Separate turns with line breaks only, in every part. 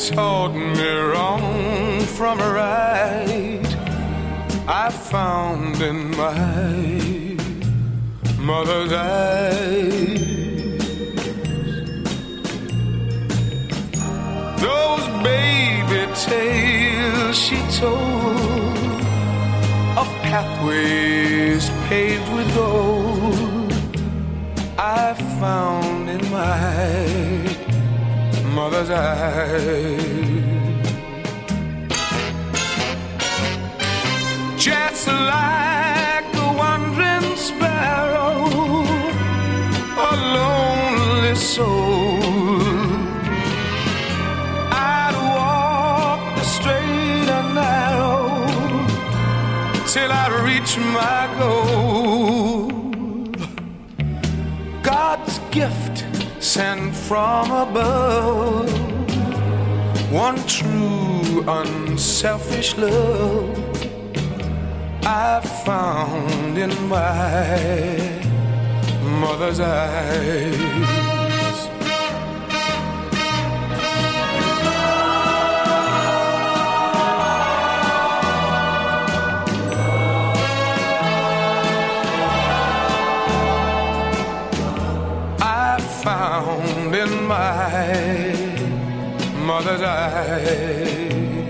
taught me wrong from right. I found in my mother's eyes those baby tales she told of pathways paved with gold. I found in my mother's eyes. Just like a wandering sparrow, a lonely soul, I'd walk the straight and narrow till I reach my goal. God's gift sent from above, one true unselfish love I found in my mother's eyes. I found in my mother's eyes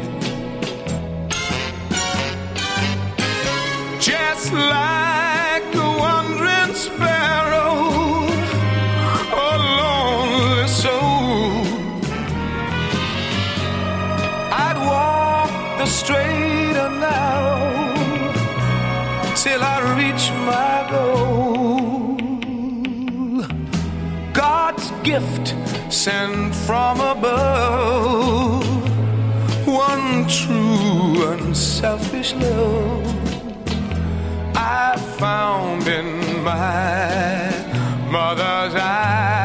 just like a wandering sparrow, a lonely soul, I'd walk the straight and narrow till I reach my goal. God's gift sent from above, one true unselfish love I found in my mother's eyes.